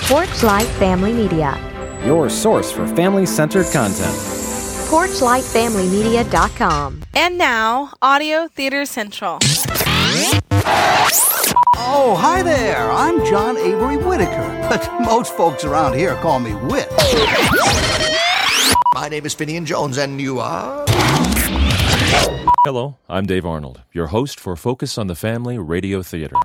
Porchlight Family Media. Your source for family-centered content. PorchlightFamilyMedia.com. And now, Audio Theater Central. Oh, hi there. I'm John Avery Whitaker, but most folks around here call me Whit. My name is Finian Jones, and you are? Hello, I'm Dave Arnold, your host for Focus on the Family Radio Theater.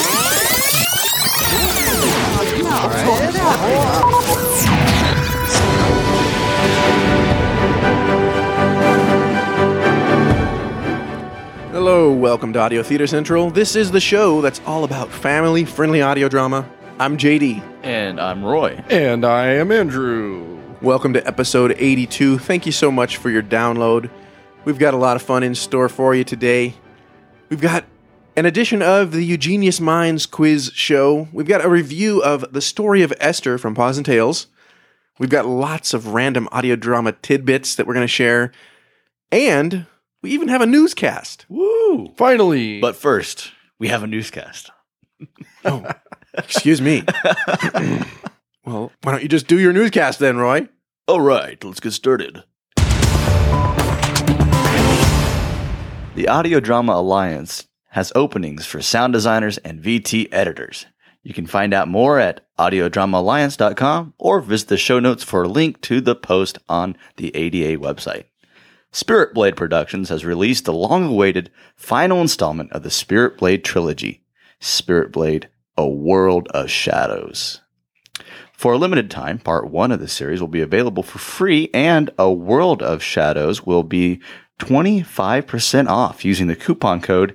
Hello, welcome to Audio Theater Central. This is the show that's all about family-friendly audio drama. I'm JD. And I'm Roy. And I am Andrew. Welcome to episode 82. Thank you so much for your download. We've got a lot of fun in store for you today. We've got an edition of the Eugenius Minds quiz show. We've got a review of The Story of Esther from Paws and Tales. We've got lots of random audio drama tidbits that we're going to share. And we even have a newscast. Woo! Finally. But first, we have a newscast. Oh, excuse me. Well, why don't you just do your newscast then, Roy? All right, let's get started. The Audio Drama Alliance has openings for sound designers and VT editors. You can find out more at audiodramaalliance.com or visit the show notes for a link to the post on the ADA website. Spirit Blade Productions has released the long-awaited final installment of the Spirit Blade trilogy, Spirit Blade: A World of Shadows. For a limited time, Part 1 of the series will be available for free, and A World of Shadows will be 25% off using the coupon code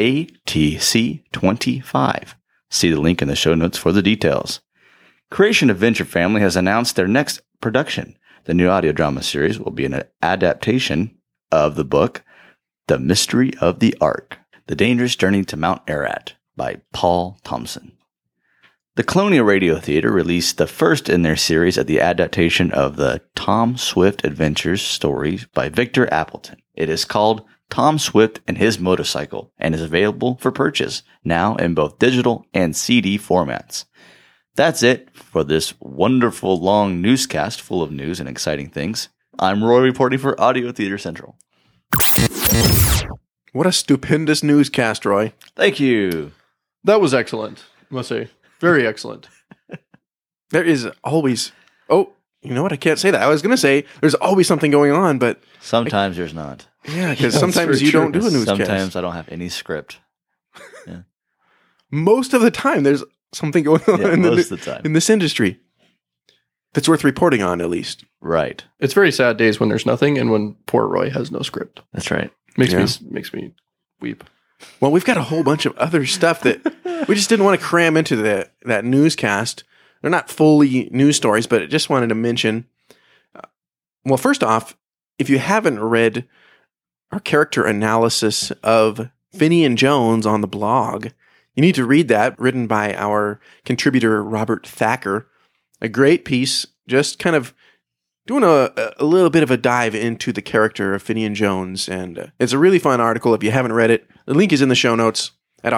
ATC25. See the link in the show notes for the details. Creation Adventure Family has announced their next production. The new audio drama series will be an adaptation of the book, The Mystery of the Ark, The Dangerous Journey to Mount Ararat by Paul Thompson. The Colonial Radio Theater released the first in their series of the adaptation of the Tom Swift Adventures stories by Victor Appleton. It is called Tom Swift and His Motorcycle and is available for purchase now in both digital and CD formats. That's it for this wonderful long newscast full of news and exciting things. I'm Roy reporting for Audio Theater Central. What a stupendous newscast, Roy. Thank you. That was excellent, I must say. Very excellent. There is always... Oh, you know what? I can't say that. I was going to say there's always something going on, but... Sometimes there's not. Yeah, because sometimes you don't do a newscast. Sometimes I don't have any script. Yeah. Most of the time, there's something going on in this industry that's worth reporting on, at least. Right. It's very sad days when there's nothing and when poor Roy has no script. That's right. Makes me weep. Well, we've got a whole bunch of other stuff that we just didn't want to cram into that newscast. They're not fully news stories, but I just wanted to mention. Well, first off, if you haven't read our character analysis of Finian Jones on the blog, you need to read that, written by our contributor, Robert Thacker. A great piece, just kind of doing a little bit of a dive into the character of Finian Jones. And it's a really fun article if you haven't read it. The link is in the show notes at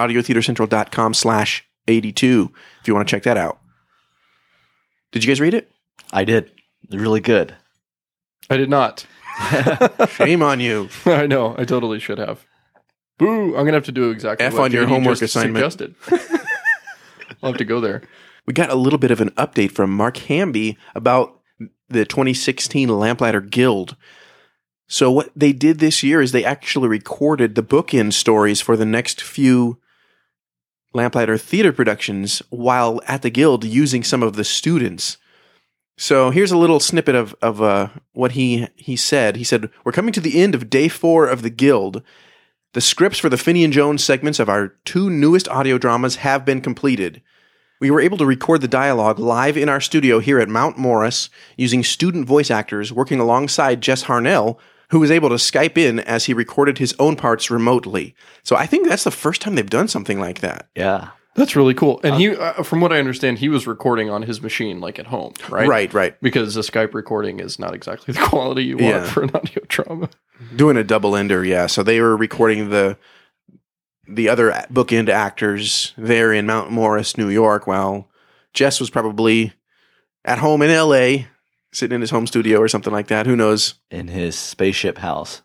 audiotheatercentral.com/82 if you want to check that out. Did you guys read it? I did. They're really good. I did not. Shame on you. I know. I totally should have. Boo! I'm going to have to do exactly F what on your JD homework just assignment. suggested. I'll have to go there. We got a little bit of an update from Mark Hamby about the 2016 Lamplighter Guild. So what they did this year is they actually recorded the bookend stories for the next few Lamplighter theater productions while at the Guild using some of the students. So here's a little snippet of what he said. He said, "We're coming to the end of day 4 of the Guild. The scripts for the Finian Jones segments of our 2 newest audio dramas have been completed. We were able to record the dialogue live in our studio here at Mount Morris using student voice actors working alongside Jess Harnell, who was able to Skype in as he recorded his own parts remotely." So I think that's the first time they've done something like that. Yeah. That's really cool. And he, from what I understand, he was recording on his machine, like at home, right? Right. Because a Skype recording is not exactly the quality you want for an audio drama. Doing a double ender, yeah. So they were recording the other bookend actors there in Mount Morris, New York, while Jess was probably at home in LA, sitting in his home studio or something like that. Who knows? In his spaceship house.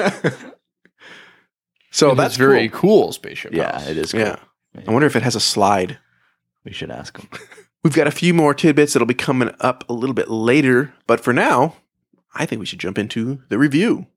So And that's it's very cool. cool spaceship Yeah, house. it is cool. Yeah. I wonder if it has a slide. We should ask him. We've got a few more tidbits that'll be coming up a little bit later. But for now, I think we should jump into the review.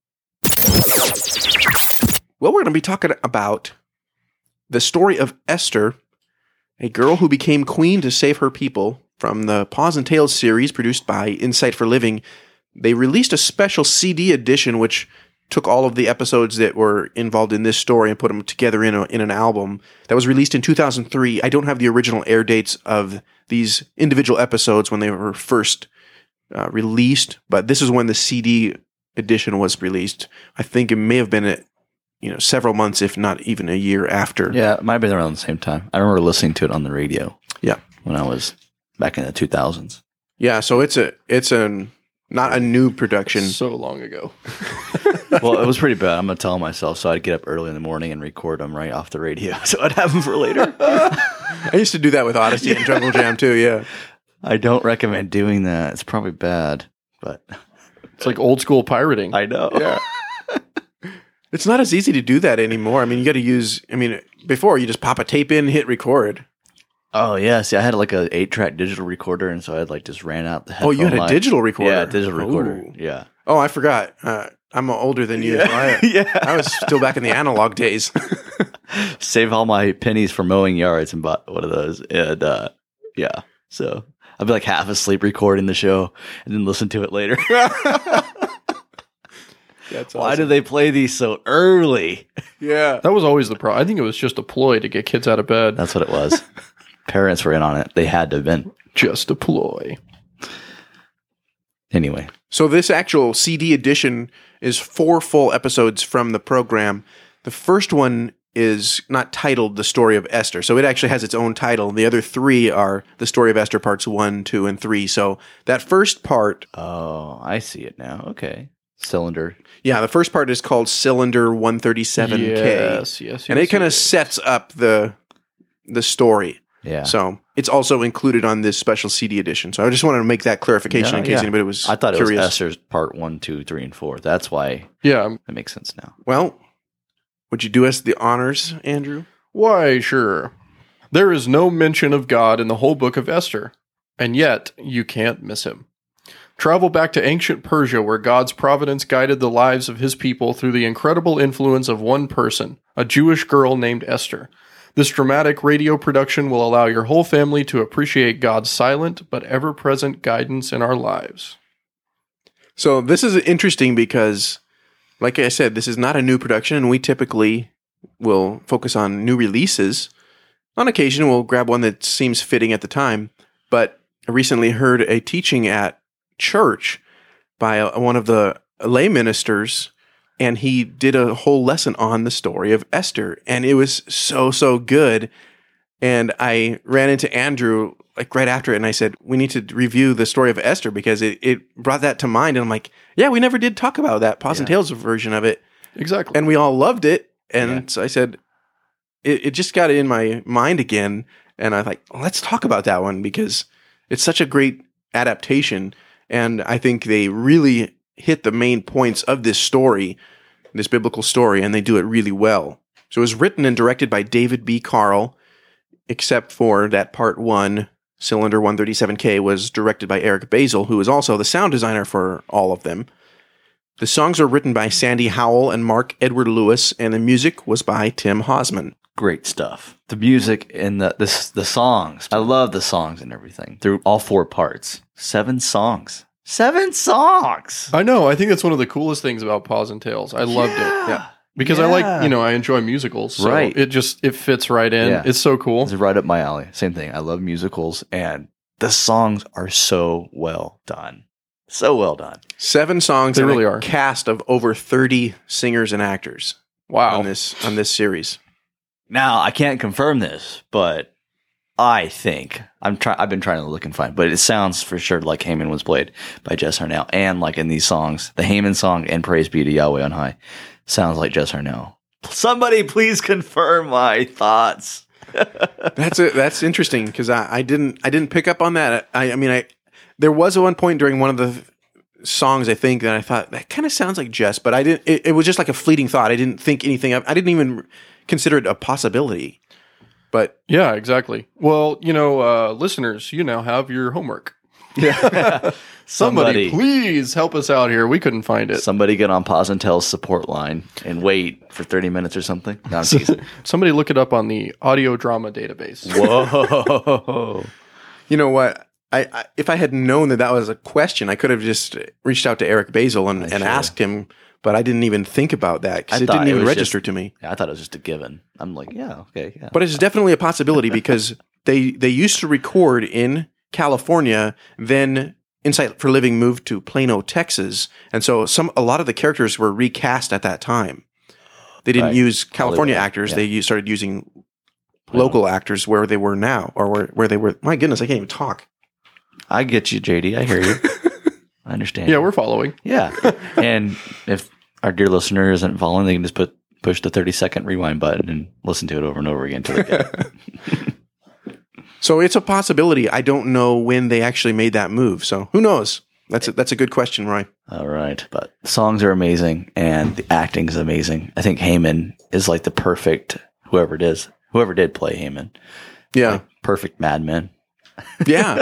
Well, we're going to be talking about the story of Esther, a girl who became queen to save her people, from the Paws and Tales series produced by Insight for Living. They released a special CD edition which took all of the episodes that were involved in this story and put them together in an album that was released in 2003. I don't have the original air dates of these individual episodes when they were first released, but this is when the CD edition was released. I think it may have been several months, if not even a year after. Yeah, it might have been around the same time. I remember listening to it on the radio. Yeah, when I was back in the 2000s. Yeah, so it's not a new production. So long ago. Well, it was pretty bad. I'm going to tell myself, so I'd get up early in the morning and record them right off the radio, so I'd have them for later. I used to do that with Odyssey and Jungle Jam too, yeah. I don't recommend doing that. It's probably bad, but... It's like old school pirating. I know. Yeah. It's not as easy to do that anymore. I mean, you got to use... before, you just pop a tape in, hit record. Oh, yeah. See, I had like a 8-track digital recorder, and so I'd just ran out the headphone. Oh, you had a digital recorder? Yeah, digital recorder. Ooh. Yeah. Oh, I forgot. I'm older than you. Yeah. So I was still back in the analog days. Save all my pennies for mowing yards and bought one of those. And yeah, so I'd be like half asleep recording the show and then listen to it later. That's Why awesome. do they play these so early? Yeah. That was always the problem. I think it was just a ploy to get kids out of bed. That's what it was. Parents were in on it. They had to have been. Just a ploy. Anyway. So this actual CD edition is 4 full episodes from the program. The first one is not titled The Story of Esther, so it actually has its own title. The other 3 are The Story of Esther Parts 1, 2, and 3. So that first part... Oh, I see it now. Okay. Cylinder. Yeah, the first part is called Cylinder 137K. Yes. And it kind of sets up the story. Yeah. So it's also included on this special CD edition. So I just wanted to make that clarification in case anybody was I thought curious. it was Esther's part 1, 2, 3, and 4. That's why Yeah. that makes sense now. Well, would you do us the honors, Andrew? Why, sure. There is no mention of God in the whole book of Esther, and yet you can't miss him. Travel back to ancient Persia, where God's providence guided the lives of his people through the incredible influence of one person, a Jewish girl named Esther. This dramatic radio production will allow your whole family to appreciate God's silent but ever-present guidance in our lives. So this is interesting because, like I said, this is not a new production, and we typically will focus on new releases. On occasion, we'll grab one that seems fitting at the time, but I recently heard a teaching at church by one of the lay ministers, and he did a whole lesson on the story of Esther, and it was so good. And I ran into Andrew right after it, and I said, we need to review the story of Esther because it brought that to mind. And I'm like, yeah, we never did talk about that Paws and Tales version of it. Exactly. And we all loved it. And so I said, it just got in my mind again. And I was like, let's talk about that one because it's such a great adaptation. And I think they really hit the main points of this story, this biblical story, and they do it really well. So it was written and directed by David B. Carl, except for that part 1, Cylinder 137K, was directed by Eric Basil, who is also the sound designer for all of them. The songs are written by Sandy Howell and Mark Edward Lewis, and the music was by Tim Hosman. Great stuff. The music and the songs. I love the songs and everything through all 4 parts. 7 songs. 7 songs. I know. I think that's one of the coolest things about Paws and Tales. I loved it. Yeah. Because I like, I enjoy musicals. So Right. it fits right in. Yeah. It's so cool. It's right up my alley. Same thing. I love musicals, and the songs are so well done. So well done. 7 songs. They and really a are. cast of over 30 singers and actors. Wow. On this series. Now, I can't confirm this, but I think I've been trying to look and find, but it sounds for sure like Haman was played by Jess Harnell, and like in these songs, the Haman song and Praise Be to Yahweh on High sounds like Jess Harnell. Somebody please confirm my thoughts. That's interesting because I didn't pick up on that. I mean, there was at one point during one of the songs, I think, that I thought that kind of sounds like Jess, but I didn't. It was just like a fleeting thought. I didn't think anything of. I didn't even consider it a possibility. But yeah, exactly. Well, listeners, you now have your homework. yeah, Somebody please help us out here. We couldn't find it. Somebody get on Pause and Tell's support line and wait for 30 minutes or something. No, I'm teasing. Somebody look it up on the audio drama database. Whoa. you know what? I if I had known that was a question, I could have just reached out to Eric Basil and asked him. But I didn't even think about that because it didn't even register to me. Yeah, I thought it was just a given. I'm like, yeah, okay, yeah. But it's definitely a possibility because they used to record in California, then Insight for Living moved to Plano, Texas, and so a lot of the characters were recast at that time. They didn't use California actors; they started using local actors where they were now, or where they were. My goodness, I can't even talk. I get you, JD. I hear you. I understand. Yeah, we're following. Yeah, and if our dear listener isn't following, they can just push the 30-second rewind button and listen to it over and over again until they get it. So it's a possibility. I don't know when they actually made that move. So who knows? That's a good question, Roy. All right. But songs are amazing and the acting is amazing. I think Heyman is like the perfect, whoever did play Heyman. Yeah. Like perfect Mad Men. Yeah.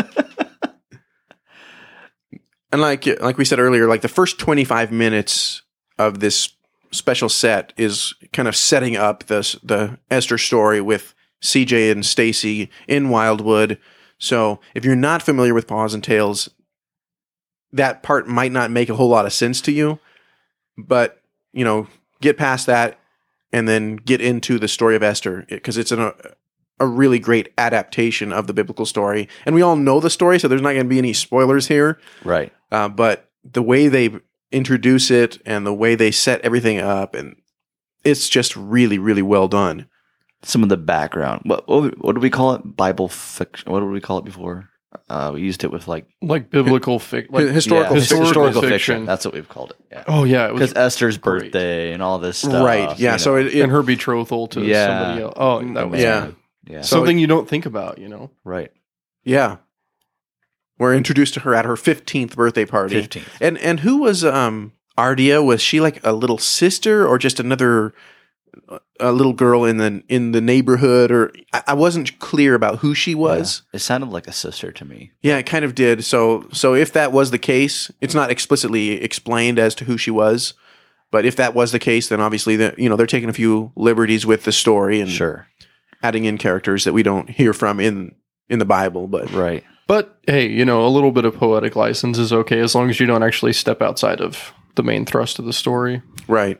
And like we said earlier, like the first 25 minutes of this special set is kind of setting up the Esther story with CJ and Stacy in Wildwood. So if you're not familiar with Paws and Tales, that part might not make a whole lot of sense to you. But, get past that and then get into the story of Esther because it's a really great adaptation of the biblical story. And we all know the story, so there's not going to be any spoilers here. Right. But the way they introduce it and the way they set everything up, and it's just really, really well done. Some of the background. What do we call it? Bible fiction. What did we call it before? We used it with like biblical fiction, historical fiction. That's what we've called it. Yeah. Oh yeah, because Esther's birthday and all this stuff. Right. Yeah. So and her betrothal to somebody else. Oh, that was yeah. Something you don't think about, Right. Yeah. We're introduced to her at her 15th birthday party. 15th. And who was Ardea? Was she like a little sister or just another a little girl in the neighborhood? Or I wasn't clear about who she was. Yeah. It sounded like a sister to me. Yeah, it kind of did. So if that was the case, it's not explicitly explained as to who she was. But if that was the case, then obviously they're taking a few liberties with the story and adding in characters that we don't hear from in the Bible. But right. But hey, a little bit of poetic license is okay as long as you don't actually step outside of the main thrust of the story. Right.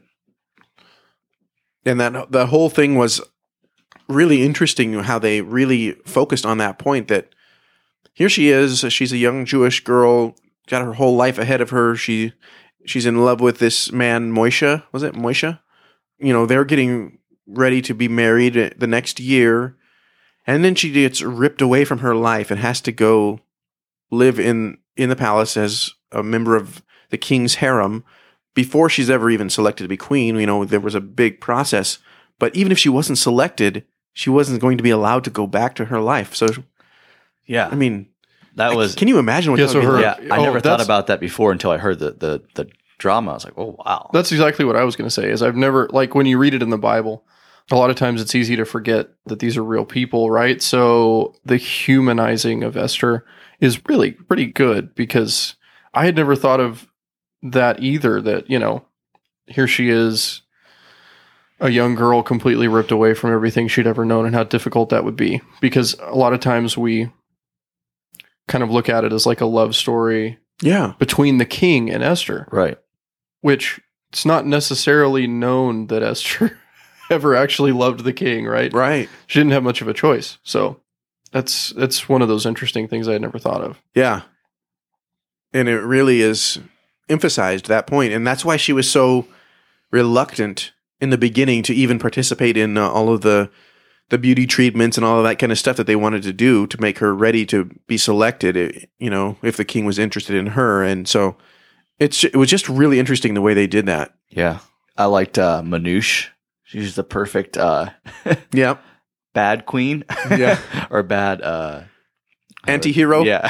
And that the whole thing was really interesting how they really focused on that point that here she is, she's a young Jewish girl, got her whole life ahead of her. She's in love with this man, Moishe. Was it Moishe? They're getting ready to be married the next year. And then she gets ripped away from her life and has to go live in the palace as a member of the king's harem before she's ever even selected to be queen. There was a big process. But even if she wasn't selected, she wasn't going to be allowed to go back to her life. So, yeah. I mean, that was... Can you imagine what that would be like? Yeah, I never thought about that before until I heard the drama. I was like, oh, wow. That's exactly what I was going to say, is I've never... Like, when you read it in the Bible... A lot of times it's easy to forget that these are real people, right? So the humanizing of Esther is really pretty good because I had never thought of that either, that, here she is, a young girl completely ripped away from everything she'd ever known and how difficult that would be. Because a lot of times we kind of look at it as like a love story between the king and Esther. Right. Which it's not necessarily known that Esther... ever actually loved the king, right? Right. She didn't have much of a choice. So that's one of those interesting things I had never thought of. Yeah. And it really is emphasized that point. And that's why she was so reluctant in the beginning to even participate in all of the beauty treatments and all of that kind of stuff that they wanted to do to make her ready to be selected, if the king was interested in her. And so it was just really interesting the way they did that. Yeah. I liked Manouche. She's the perfect bad queen. Yeah. Or bad Anti-hero? Yeah.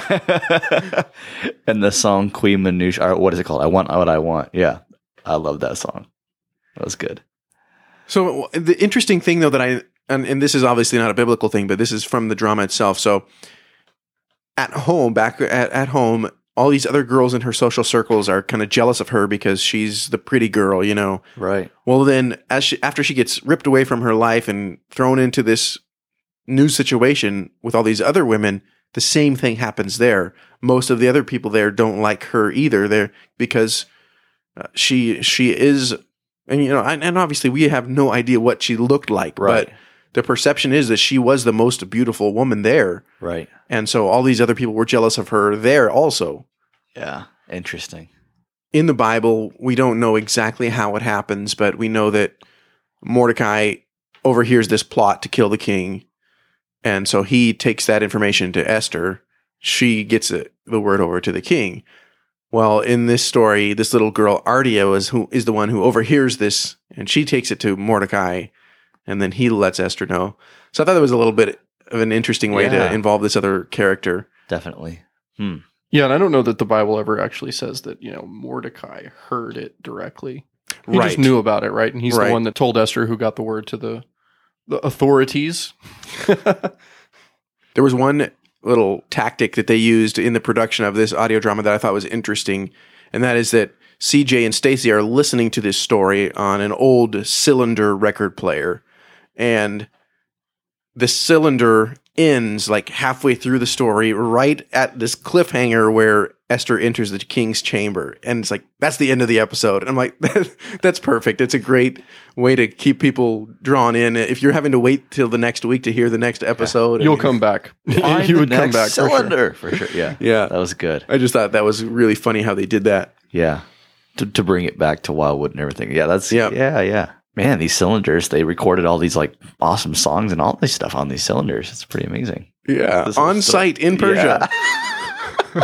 And the song Queen Minouche, or what is it called? I Want What I Want. Yeah. I love that song. That was good. So the interesting thing, though, that and this is obviously not a biblical thing, but this is from the drama itself. So at home, back at home, all these other girls in her social circles are kind of jealous of her because she's the pretty girl, you know. Right. Well, then after she gets ripped away from her life and thrown into this new situation with all these other women, the same thing happens there. Most of the other people there don't like her either. There because she is, and you know, and obviously we have no idea what she looked like, Right. but the perception is that she was the most beautiful woman there. Right. And so all these other people were jealous of her there also. Yeah. Interesting. In the Bible, we don't know exactly how it happens, but we know that Mordecai overhears this plot to kill the king. And so he takes that information to Esther. She gets the word over to the king. Well, in this story, this little girl, Ardia, is the one who overhears this, and she takes it to Mordecai, and then he lets Esther know. So I thought that was a little bit of an interesting way to involve this other character. Definitely. Yeah, and I don't know that the Bible ever actually says that, you know, Mordecai heard it directly. He just knew about it, right? And he's the one that told Esther, who got the word to the authorities. There was one little tactic that they used in the production of this audio drama that I thought was interesting, and that is that CJ and Stacy are listening to this story on an old cylinder record player, and the cylinder ends like halfway through the story right at this cliffhanger where Esther enters the king's chamber, and it's like, that's the end of the episode. And I'm like, that's perfect. It's a great way to keep people drawn in. If you're having to wait till the next week to hear the next episode, You'll come back. You would come back cylinder for sure. Yeah. Yeah. That was good. I just thought that was really funny how they did that. Yeah. To bring it back to Wildwood and everything. Yeah. Yeah. Man, these cylinders, they recorded all these like awesome songs and all this stuff on these cylinders. It's pretty amazing. Yeah. On site in Persia. Yeah.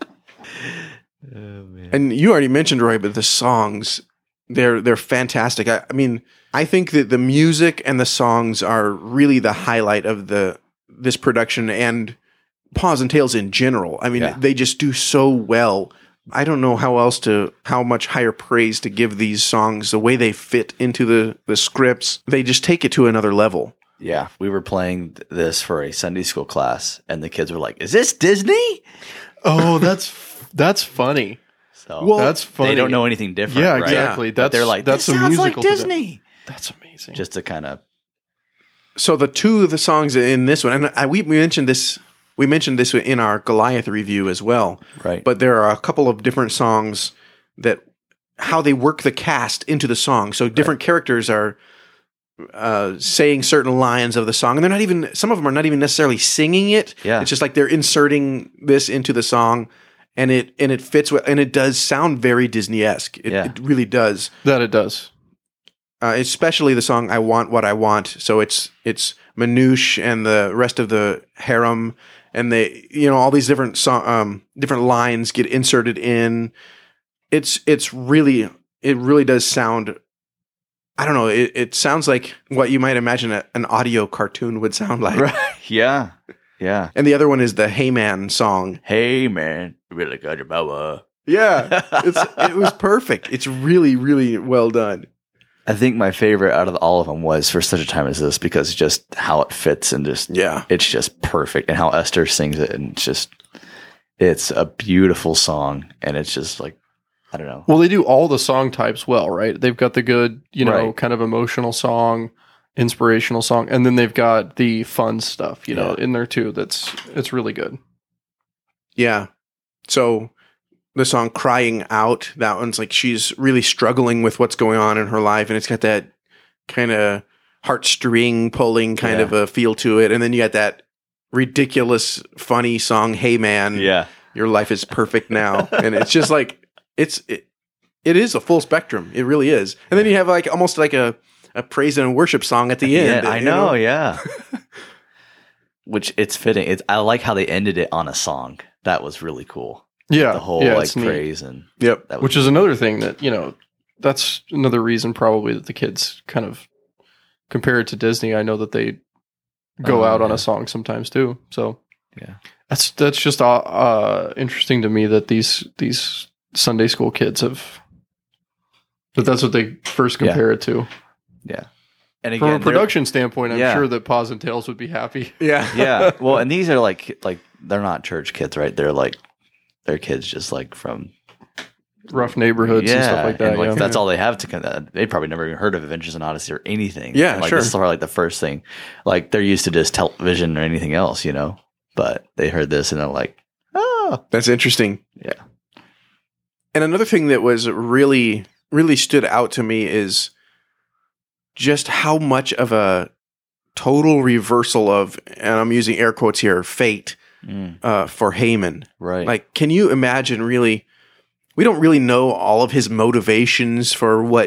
Oh, man. And you already mentioned, Roy, but the songs, they're fantastic. I mean, I think that the music and the songs are really the highlight of this production and Paws and Tales in general. I mean, they just do so well. I don't know how much higher praise to give these songs, the way they fit into the scripts. They just take it to another level. Yeah. We were playing this for a Sunday school class, and the kids were like, "Is this Disney?" Oh, that's funny. So that's funny. They don't know anything different. Yeah, right? exactly. But they're like, that's "This a sounds like musical to them." Disney. That's amazing. Just to kind of. So the two of the songs in this one, and we mentioned this. We mentioned this in our Goliath review as well. Right. But there are a couple of different songs that how they work the cast into the song. So different characters are saying certain lines of the song, and they're not even. Some of them are not even necessarily singing it. Yeah. It's just like they're inserting this into the song, and it fits. And it does sound very Disney-esque. It really does. That it does. Especially the song "I Want What I Want." So it's Manouche and the rest of the harem. And they, all these different different lines get inserted in. It really does sound. I don't know. It sounds like what you might imagine an audio cartoon would sound like. Right. Yeah. Yeah. And the other one is the Hey Man song. Hey man, really got your power. Yeah, it was perfect. It's really, really well done. I think my favorite out of all of them was For Such a Time as This, because just how it fits and it's just perfect, and how Esther sings it, and it's a beautiful song, and it's just like, I don't know. Well, they do all the song types well, right? They've got the good, kind of emotional song, inspirational song, and then they've got the fun stuff, in there too. It's really good. Yeah. So the song Crying Out, that one's like she's really struggling with what's going on in her life, and it's got that kind of heartstring pulling kind of a feel to it. And then you got that ridiculous, funny song, Hey Man, Your Life is Perfect Now. And it's just like, it is a full spectrum. It really is. And then you have like almost like a praise and worship song at the end. I know. Yeah. Which it's fitting. I like how they ended it on a song. That was really cool. Yeah. The whole praise and which is another thing that, that's another reason probably that the kids kind of compare it to Disney. I know that they go out on a song sometimes too. So Yeah. that's just interesting to me that these Sunday school kids that's what they first compare it to. Yeah. And From a again, production standpoint, I'm Yeah. sure that Paws and Tails would be happy. Yeah. yeah. Well, and these are like they're not church kids, right? They're kids just like from Rough neighborhoods and stuff like that. and yeah. that's all they have to. They probably never even heard of Adventures in Odyssey or anything. Yeah, And, like, sure. This is probably like the first thing. Like they're used to just television or anything else, you know. But they heard this and they're like, oh, That's interesting. yeah, And another thing that was really, really stood out to me is just how much of a total reversal of, and I'm using air quotes here, fate for Haman. right. Like, can you imagine really, we don't really know all of his motivations for why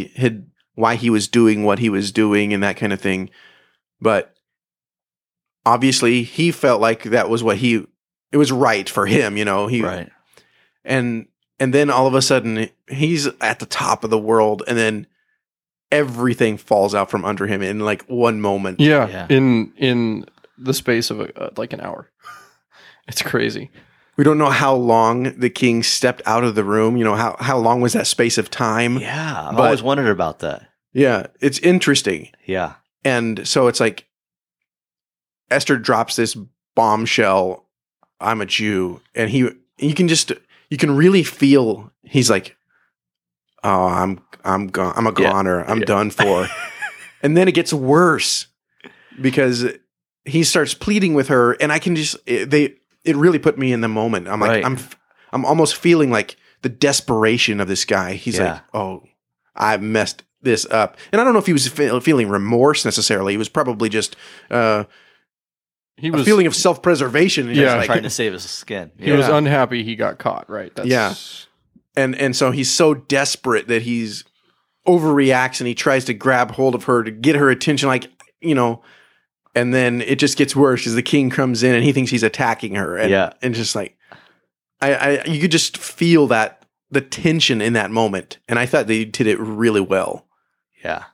he was doing what he was doing and that kind of thing. But obviously he felt like that was it was right for him, you know, right. and then all of a sudden he's at the top of the world and then everything falls out from under him in like one moment. Yeah. In the space of like an hour. It's crazy. We don't know how long the king stepped out of the room. You know, how long was that space of time? Yeah, I've But- always wondered about that. Yeah, it's interesting. Yeah, And so it's like Esther drops this bombshell, I'm a Jew, and you can really feel he's like, oh, I'm gone. I'm a goner. I'm done for. And then it gets worse because he starts pleading with her, and I can just it really put me in the moment. I'm like, Right. I'm almost feeling like the desperation of this guy. He's Yeah. like, oh, I messed this up. And I don't know if he was feeling remorse necessarily. He was probably just He a was feeling of self-preservation. And Yeah. just like, trying to save his skin. he was Yeah. unhappy he got caught, right? That's, Yeah. and so he's so desperate that he's overreacts and he tries to grab hold of her to get her attention, like, you know, and then it just gets worse because the king comes in and he thinks he's attacking her. And, Yeah. and just like, you could just feel that the tension in that moment. And I thought they did it really well. Yeah,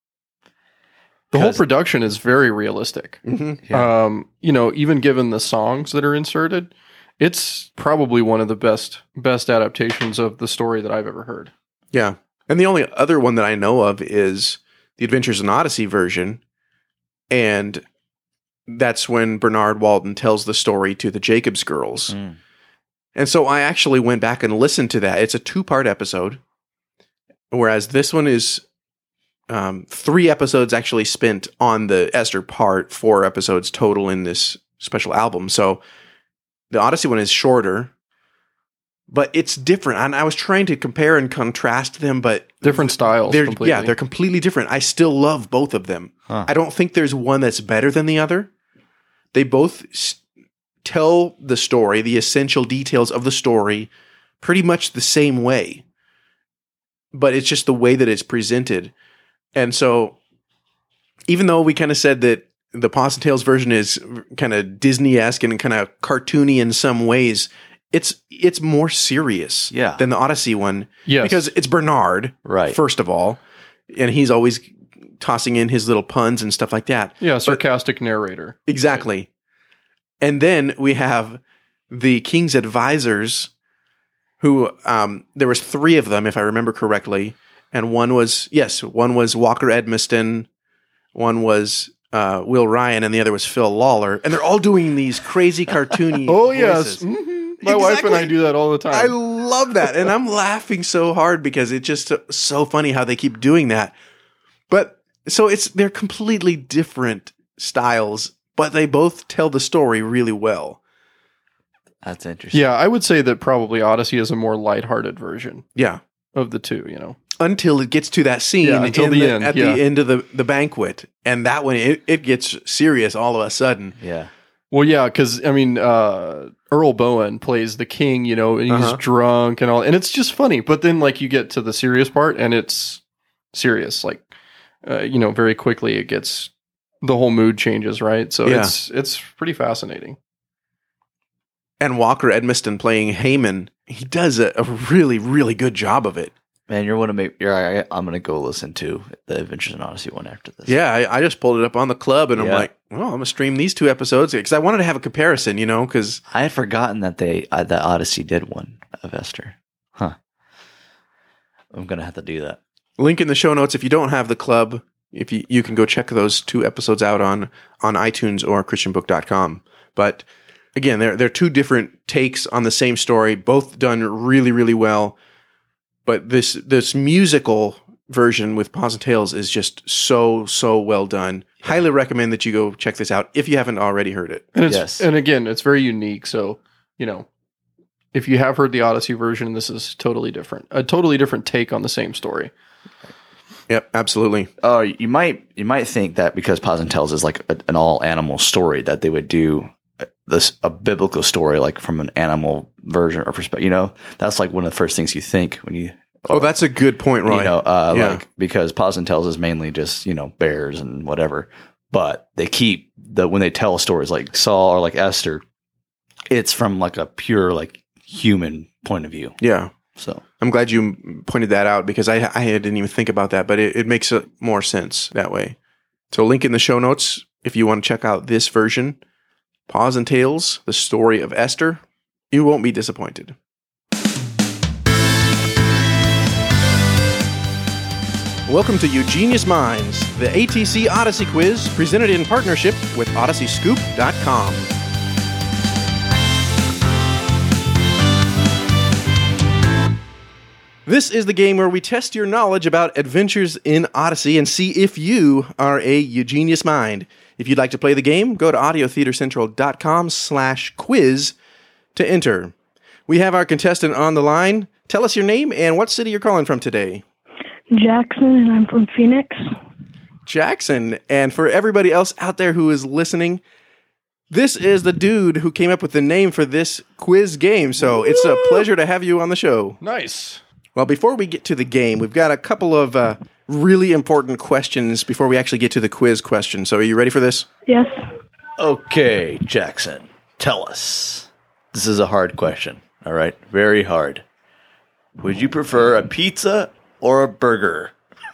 The whole 'Cause- production is very realistic. Mm-hmm. You know, even given the songs that are inserted, it's probably one of the best adaptations of the story that I've ever heard. Yeah. And the only other one that I know of is the Adventures in Odyssey version. And that's when Bernard Walton tells the story to the Jacobs girls. And so I actually went back and listened to that. It's a 2-part episode, whereas this one is 3 episodes actually spent on the Esther part, 4 episodes total in this special album. So the Odyssey one is shorter, but it's different. And I was trying to compare and contrast them, but Different styles. completely. they're completely different. I still love both of them. Huh. I don't think there's one that's better than the other. They both tell the story, the essential details of the story, pretty much the same way. But it's just the way that it's presented. And so, even though we kind of said that the Paws and Tails version is kind of Disney-esque and kind of cartoony in some ways, it's more serious than the Odyssey one. Yes. Because it's Bernard, Right. first of all, and he's always tossing in his little puns and stuff like that. Yeah, sarcastic narrator. Exactly. And then we have the king's advisors who, there was 3 of them, if I remember correctly. And one was Walker Edmiston, one was Will Ryan, and the other was Phil Lawler. And they're all doing these crazy cartoony Oh, yes. voices. Mhm. My wife and I do that all the time. I love that. And I'm laughing so hard because it's just so funny how they keep doing that. But so they're completely different styles, but they both tell the story really well. That's interesting. Yeah, I would say that probably Odyssey is a more lighthearted version Yeah. of the two, you know. Until it gets to that scene until the end, at yeah. the end of the banquet. And that one, it gets serious all of a sudden. Yeah. Well, yeah, because, I mean, Earl Bowen plays the king, you know, and he's drunk and all, and it's just funny. But then, like, you get to the serious part, and it's serious. Like, you know, very quickly it gets, the whole mood changes, right? So Yeah. it's pretty fascinating. And Walker Edmiston playing Haman, he does a really, really good job of it. Man, I'm gonna go listen to the Adventures in Odyssey one after this. Yeah, I just pulled it up on the club, and I'm Yeah. like, well, I'm gonna stream these 2 episodes because I wanted to have a comparison, because I had forgotten that that Odyssey did one of Esther. Huh. I'm gonna have to do that. link in the show notes. If you don't have the club, if you can go check those 2 episodes out on iTunes or christianbook.com. But again, they're 2 different takes on the same story, both done really, really well. But this musical version with Paws and Tails is just so well done. Highly recommend that you go check this out if you haven't already heard it. And again, it's very unique. So, if you have heard the Odyssey version, this is totally different. A totally different take on the same story. Yep, absolutely. Oh, you might think that because Paws and Tails is like an all animal story that they would do a biblical story like from an animal version or perspective. That's like one of the first things you think when you. Oh, that's a good point, Roy. Like because Paws and Tails is mainly just bears and whatever, but they keep when they tell stories like Saul or like Esther, it's from like a pure like human point of view. Yeah. So I'm glad you pointed that out because I didn't even think about that, but it makes more sense that way. So link in the show notes if you want to check out this version. Paws and Tails, the story of Esther. You won't be disappointed. Welcome to Eugenius Minds, the ATC Odyssey quiz presented in partnership with OdysseyScoop.com. This is the game where we test your knowledge about Adventures in Odyssey and see if you are a Eugenius Mind. If you'd like to play the game, go to audiotheatercentral.com/quiz to enter. We have our contestant on the line. Tell us your name and what city you're calling from today. Jackson, and I'm from Phoenix. Jackson, and for everybody else out there who is listening, this is the dude who came up with the name for this quiz game, so it's a pleasure to have you on the show. Nice. Well, before we get to the game, we've got a couple of really important questions before we actually get to the quiz question. So are you ready for this? Yes. Okay, Jackson, tell us. This is a hard question, all right? Very hard. Would you prefer a pizza or a burger?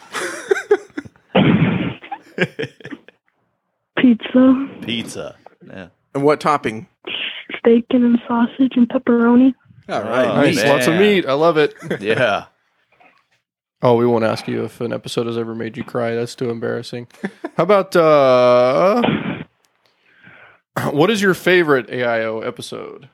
Pizza. Pizza. Yeah. And what topping? Steak and sausage and pepperoni. All right. Nice. man. Lots of meat. I love it. Yeah. Oh, we won't ask you if an episode has ever made you cry. That's too embarrassing. How about, what is your favorite AIO episode?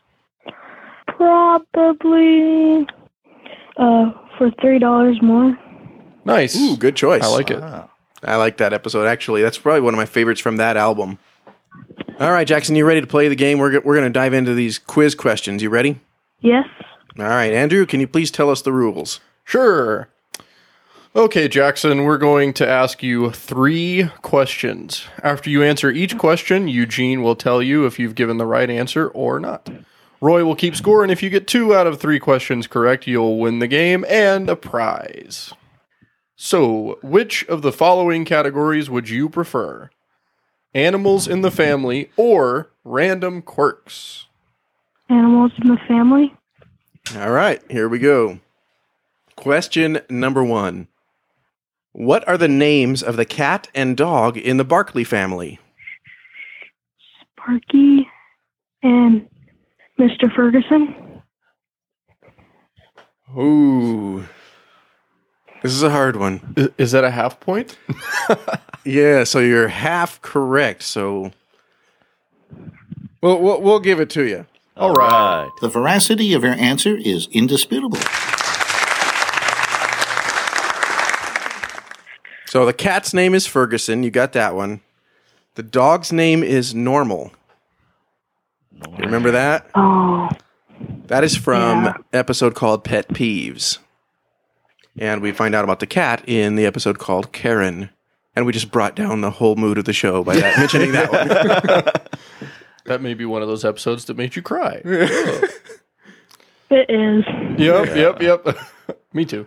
Probably for $3 more. Nice. Ooh, good choice. I like it. Wow. I like that episode, actually. That's probably one of my favorites from that album. All right, Jackson, you ready to play the game? We're going to dive into these quiz questions. You ready? Yes. All right, Andrew, can you please tell us the rules? Sure. Okay, Jackson, we're going to ask you 3 questions. After you answer each question, Eugene will tell you if you've given the right answer or not. Roy will keep score, and if you get 2 out of 3 questions correct, you'll win the game and a prize. So, which of the following categories would you prefer? Animals in the family or random quirks? Animals in the family. All right, here we go. Question number 1. What are the names of the cat and dog in the Barkley family? Sparky and Mr. Ferguson. Ooh. This is a hard one. Is that a half point? Yeah, so you're half correct, so we'll give it to you. All right. The veracity of your answer is indisputable. So the cat's name is Ferguson. You got that one. The dog's name is Normal. You remember that? Oh. That is from Yeah. episode called Pet Peeves. And we find out about the cat in the episode called Karen. And we just brought down the whole mood of the show by mentioning that one. That may be one of those episodes that made you cry. It is. Yep. Me too.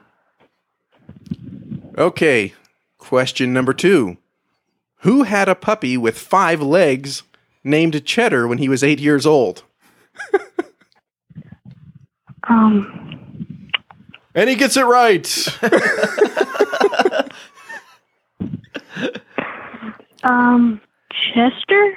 Okay, question number 2. Who had a puppy with 5 legs named Cheddar when he was 8 years old? And he gets it right. Chester?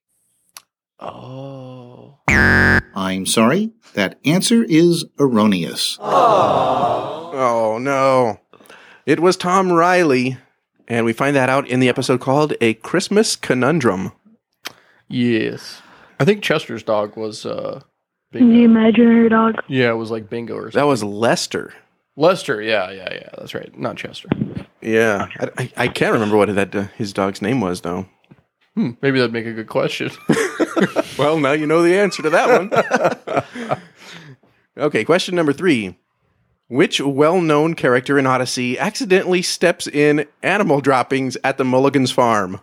Oh. I'm sorry. That answer is erroneous. Oh, no. It was Tom Riley. And we find that out in the episode called A Christmas Conundrum. Yes. I think Chester's dog was The Bingo. imaginary dog. Yeah, it was like Bingo or something. That was Lester. Lester, yeah. That's right. Not Chester. Yeah. I can't remember what his dog's name was, though. Maybe that'd make a good question. Well, now you know the answer to that one. Okay, question number 3. Which well-known character in Odyssey accidentally steps in animal droppings at the Mulligan's farm?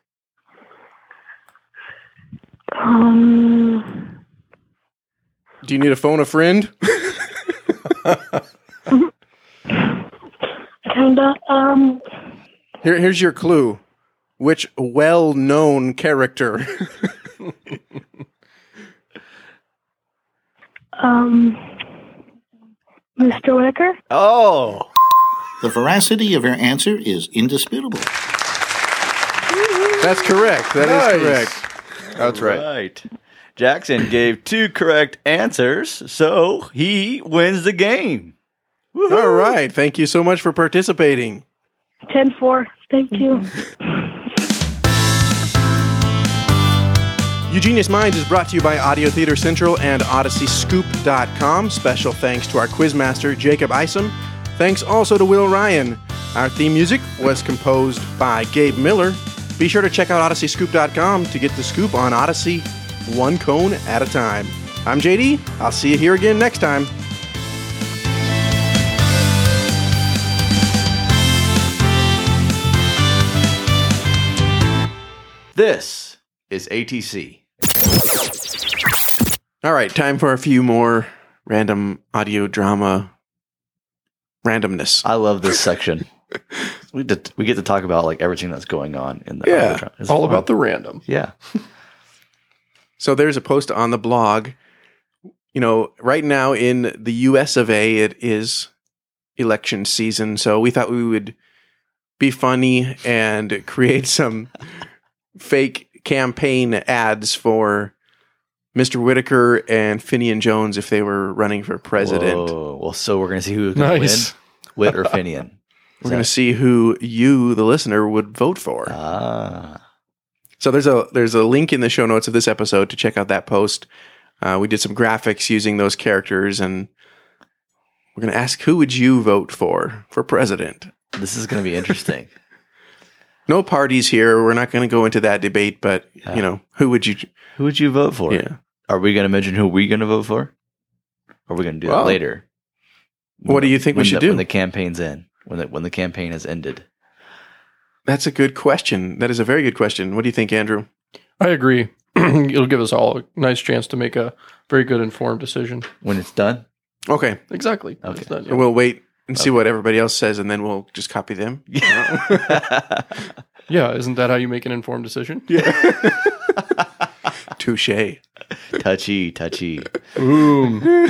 Do you need to phone a friend? Kinda. Here's your clue. Which well-known character? Mr. Whitaker? Oh. The veracity of your answer is indisputable. That's correct. That is correct. That's right. Right. Jackson gave 2 correct answers, so he wins the game. All right. Thank you so much for participating. 10-4. Thank you. Eugenius Minds is brought to you by Audio Theater Central and OdysseyScoop.com. Special thanks to our quizmaster, Jacob Isom. Thanks also to Will Ryan. Our theme music was composed by Gabe Miller. Be sure to check out OdysseyScoop.com to get the scoop on Odyssey, one cone at a time. I'm JD. I'll see you here again next time. This is ATC. All right, time for a few more random audio drama randomness. I love this section. We get to talk about like everything that's going on in the audio drama. It's all fun. about the random. Yeah. So there's a post on the blog. You know, right now in the US of A, it is election season. So we thought we would be funny and create some fake campaign ads for Mr. Whitaker and Finian Jones if they were running for president. Whoa. Well, so we're going to see who's going to Nice. win, Whit or Finian. We're going to see who you, the listener, would vote for. So there's a link in the show notes of this episode to check out that post. We did some graphics using those characters, and we're going to ask who would you vote for president. This is going to be interesting. No parties here. We're not going to go into that debate, but you know, who would you vote for? Yeah. Are we going to mention who we're going to vote for? Or are we going to do that later? What do you think we should do? When the campaign's in. When the campaign has ended. That's a good question. That is a very good question. What do you think, Andrew? I agree. It'll give us all a nice chance to make a very good informed decision. When it's done? Okay. Exactly. Okay. It's done, So we'll wait and see what everybody else says, and then we'll just copy them. Yeah, isn't that how you make an informed decision? Yeah. Touche. Touchy. Boom.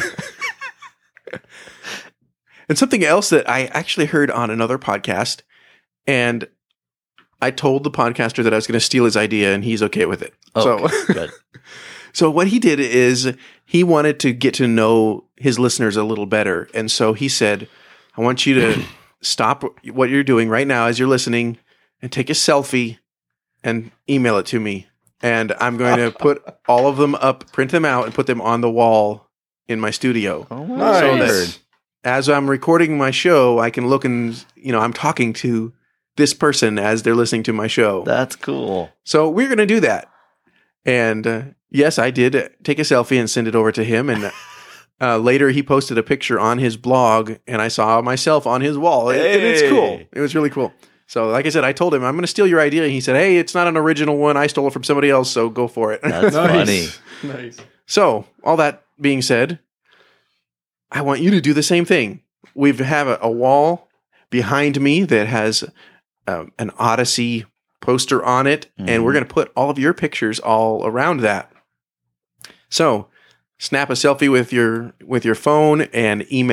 And something else that I actually heard on another podcast, and I told the podcaster that I was going to steal his idea, and he's okay with it. Okay, so, good. So what he did is he wanted to get to know his listeners a little better. And so he said, I want you to stop what you're doing right now as you're listening and take a selfie and email it to me. And I'm going to put all of them up, print them out, and put them on the wall in my studio. Oh, Nice. So that as I'm recording my show, I can look and, I'm talking to this person as they're listening to my show. That's cool. So we're going to do that. And yes, I did take a selfie and send it over to him. And later he posted a picture on his blog, and I saw myself on his wall. And it's cool. It was really cool. So like I said, I told him, I'm going to steal your idea. And he said, hey, it's not an original one. I stole it from somebody else, so go for it. That's funny. Nice. So all that being said, I want you to do the same thing. We have a wall behind me that has an Odyssey poster on it, and we're going to put all of your pictures all around that. So snap a selfie with your phone and email it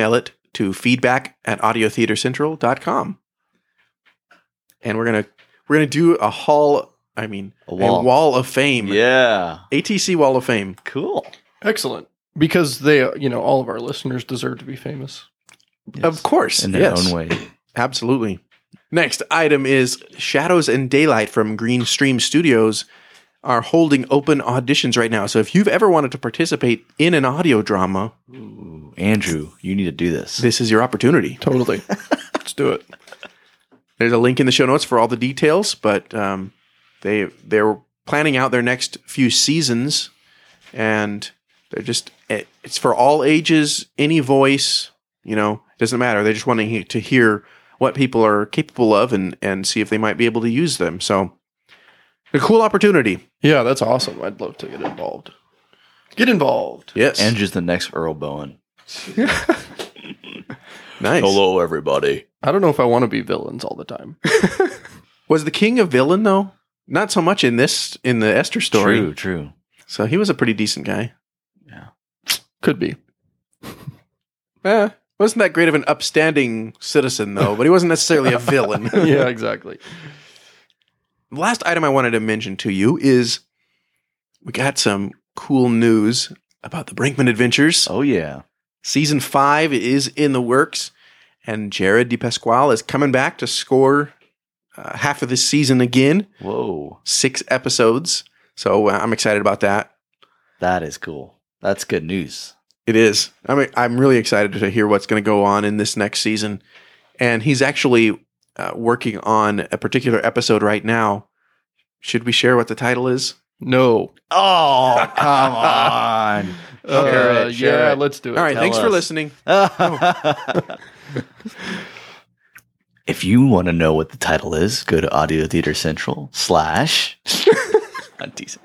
to feedback@audiotheatercentral.com. And we're gonna do a wall of fame. Yeah. ATC Wall of Fame. Cool. Excellent. Because they, all of our listeners deserve to be famous. Yes. Of course. In their own way. Absolutely. Next item is Shadows and Daylight from Green Stream Studios are holding open auditions right now. So if you've ever wanted to participate in an audio drama, Ooh, Andrew, you need to do this. This is your opportunity. Totally. Let's do it. There's a link in the show notes for all the details, but they're planning out their next few seasons, and it's for all ages, any voice, doesn't matter. They're just wanting to hear what people are capable of and see if they might be able to use them. So a cool opportunity. Yeah, that's awesome. I'd love to get involved. Get involved. Yes. Andrew's the next Earl Bowen. Nice. Hello, everybody. I don't know if I want to be villains all the time. Was the king a villain, though? Not so much in the Esther story. True. So he was a pretty decent guy. Yeah. Could be. Wasn't that great of an upstanding citizen, though, but he wasn't necessarily a villain. Yeah, exactly. The last item I wanted to mention to you is we got some cool news about the Brinkman Adventures. Oh, yeah. Season 5 is in the works, and Jared DePasquale is coming back to score half of this season again. Whoa. 6 episodes. So I'm excited about that. That is cool. That's good news. It is. I'm really excited to hear what's going to go on in this next season. And he's actually working on a particular episode right now. Should we share what the title is? No. Oh, come on. Yeah, let's do it. All right. Thanks for listening. If you want to know what the title is, go to Audio Theater Central / I'm teasing.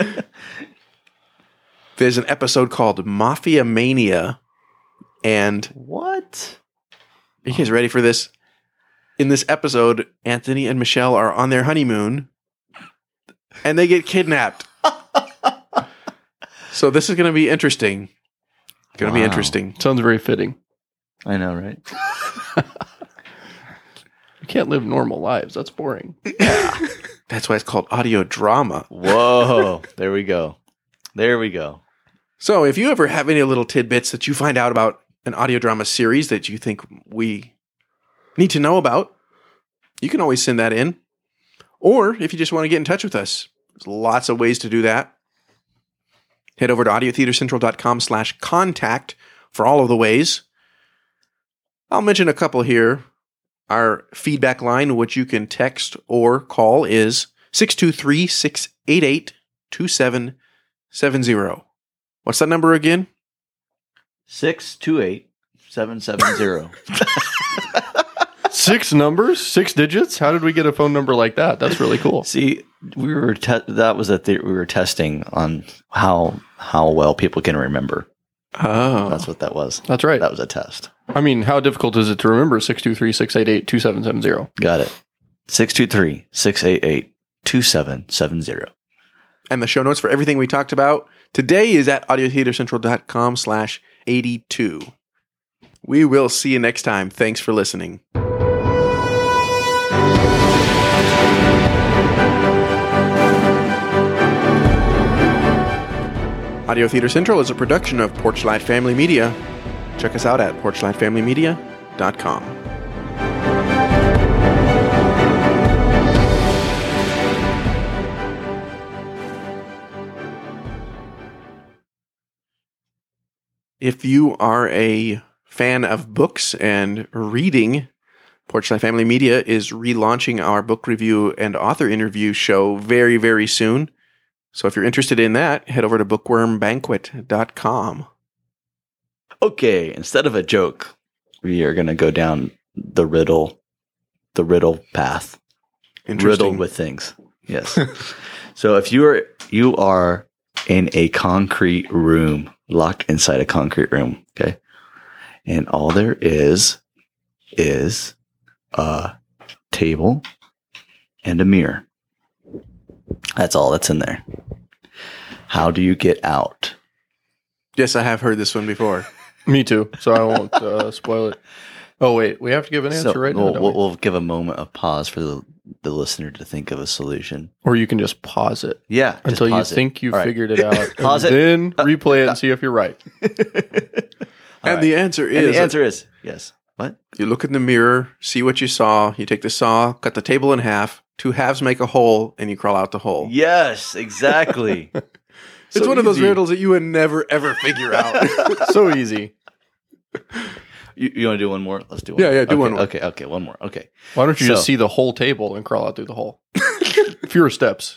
There's an episode called Mafia Mania. And what? Are you guys ready for this? In this episode, Anthony and Michelle are on their honeymoon and they get kidnapped. So this is going to be interesting. Going to be interesting. Sounds very fitting. I know, right? We can't live normal lives. That's boring. Yeah. That's why it's called audio drama. Whoa. There we go. So if you ever have any little tidbits that you find out about an audio drama series that you think we need to know about, you can always send that in. Or if you just want to get in touch with us, there's lots of ways to do that. Head over to audiotheatercentral.com/contact for all of the ways. I'll mention a couple here. Our feedback line, which you can text or call, is 623-688-2770. What's that number again? 628-770. 6 numbers? 6 digits? How did we get a phone number like that? That's really cool. See, we were we were testing on how well people can remember. Oh. That's what that was. That's right. That was a test. I mean, how difficult is it to remember 623-688-2770? Got it. 623-688-2770. And the show notes for everything we talked about today is at audiotheatercentral.com/82. We will see you next time. Thanks for listening. Audio Theater Central is a production of Porchlight Family Media. Check us out at porchlightfamilymedia.com. If you are a fan of books and reading, Porchlight Family Media is relaunching our book review and author interview show very, very soon. So if you're interested in that, head over to bookwormbanquet.com. Okay, instead of a joke, we are going to go down the riddle path. Riddled with things. Yes. So if you are in a concrete room, locked inside a concrete room, okay? And all there is a table and a mirror. That's all that's in there. How do you get out? Yes, I have heard this one before. Me too. So I won't spoil it. Oh wait, we have to give an answer right now. We'll give a moment of pause for the listener to think of a solution. Or you can just pause it. Yeah, until you think you figured it out. Pause it. Then replay it and see if you're right. The answer is yes. What? You look in the mirror, see what you saw. You take the saw, cut the table in half. 2 halves make a hole, and you crawl out the hole. Yes, exactly. It's one of those riddles that you would never ever figure out. So easy. You want to do one more? Let's do one. Yeah, do okay, one more. Okay, one more. Okay. Why don't you just see the whole table and crawl out through the hole? Fewer steps.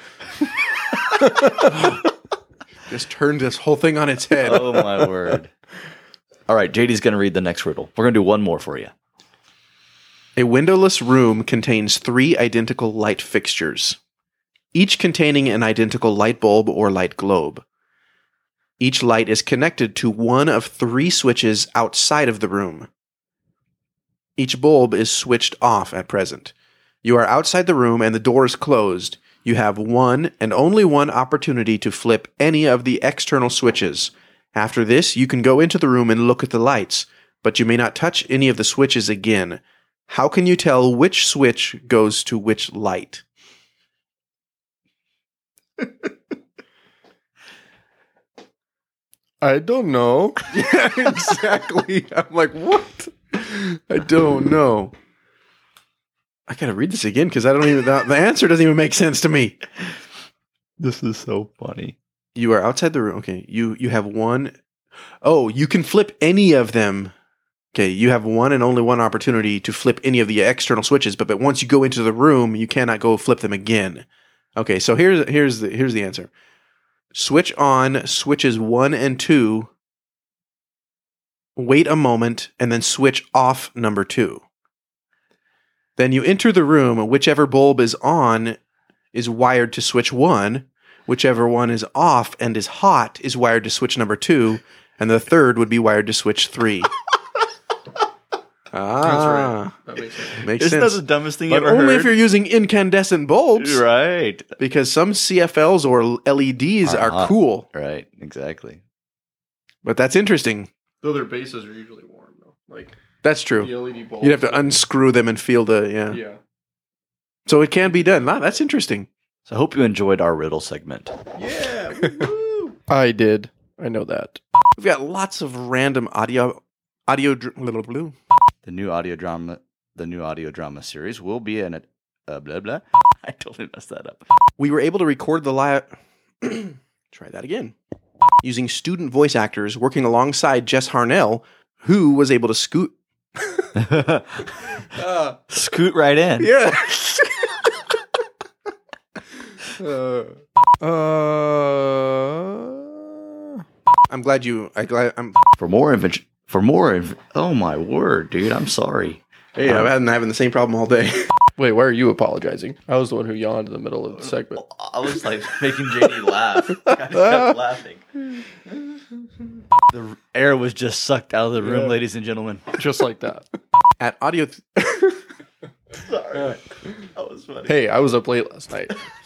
Just turned this whole thing on its head. Oh my word! All right, JD's going to read the next riddle. We're going to do one more for you. A windowless room contains 3 identical light fixtures, each containing an identical light bulb or light globe. Each light is connected to one of 3 switches outside of the room. Each bulb is switched off at present. You are outside the room and the door is closed. You have one and only one opportunity to flip any of the external switches. After this, you can go into the room and look at the lights, but you may not touch any of the switches again. How can you tell which switch goes to which light? I don't know. Yeah, exactly. I'm like, what? I don't know. I gotta read this again because I don't even. The answer doesn't even make sense to me. This is so funny. You are outside the room. Okay, you have one. Oh, you can flip any of them. Okay, you have one and only one opportunity to flip any of the external switches, but once you go into the room, you cannot go flip them again. Okay, so here's the answer. Switch on switches 1 and 2. Wait a moment, and then switch off number 2. Then you enter the room. Whichever bulb is on is wired to switch 1. Whichever one is off and is hot is wired to switch number 2. And the third would be wired to switch 3. That's right. That makes sense. Makes Isn't sense. that the dumbest thing But you ever heard? only if you're using incandescent bulbs. Right. Because some CFLs or LEDs are hot. cool. Right, exactly. But that's interesting. Though their bases are usually warm, though. Like That's true. the LED bulbs. You'd have to unscrew them and feel the, Yeah. So it can be done. Wow, that's interesting. So I hope you enjoyed our riddle segment. Yeah. I did. I know that. We've got lots of random little blue. The new audio drama series will be in blah blah. I totally messed that up. We were able to record the live. Try that again. Using student voice actors working alongside Jess Harnell, who was able to scoot. Scoot right in. Yeah. I'm glad you. For more oh my word, dude! I'm sorry. Hey, I've been having the same problem all day. Wait, why are you apologizing? I was the one who yawned in the middle of the segment. I was like making JD laugh. I kept laughing. The air was just sucked out of the room, ladies and gentlemen. Just like that. At audio. Sorry, that was funny. Hey, I was up late last night.